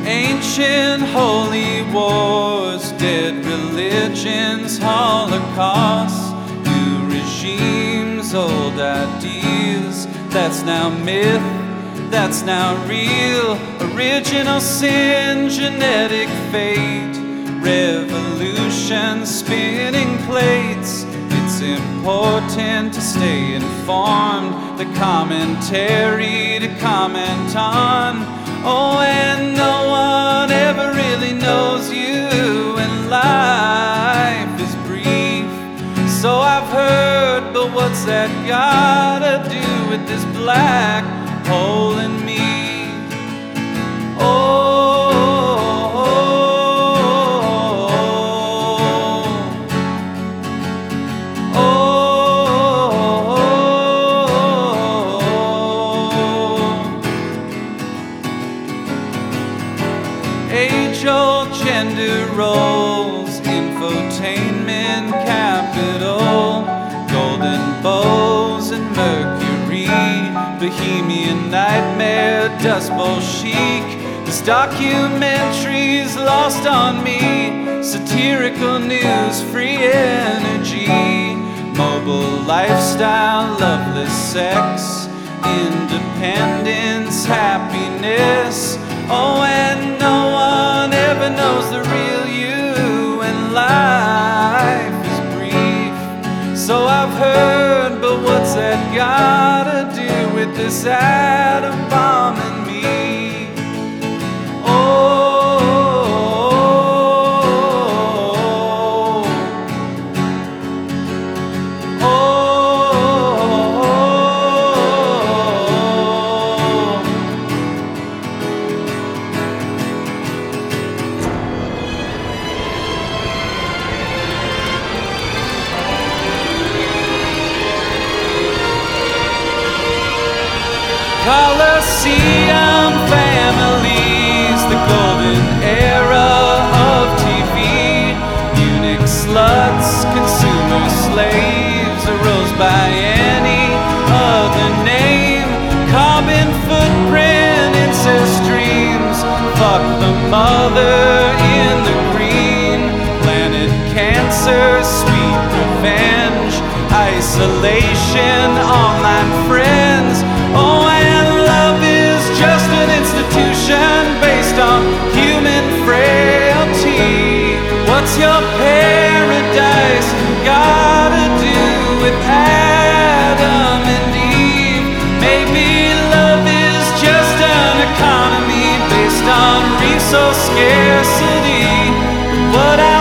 Ancient holy wars, dead religions, holocausts, new regimes, old ideas. That's now myth, that's now real. Original sin, genetic fate, revolution, spinning plates. It's important to stay informed, the commentary to comment on. Oh, and no one ever really knows you, and life is brief. So I've heard, but what's that gotta do with this black hole in me? Age-old gender roles, infotainment capital, golden bows and Mercury, bohemian nightmare, Dust Bowl chic. This documentary's lost on me, satirical news, free energy, mobile lifestyle, loveless sex, independence, happiness. Oh, and no one ever knows the real you, and life is brief. So I've heard, but what's that gotta do with this atom bomb in me? Colosseum families, the golden era of TV. Eunuch sluts, consumer slaves, arose by any other name. Carbon footprint, incest dreams, fuck the mother in the green. Planet cancer, sweet revenge, isolation, online friends. Oh, and love is just an institution based on human frailty. What's your paradise gotta do with Adam and Eve? Maybe love is just an economy based on resource scarcity. What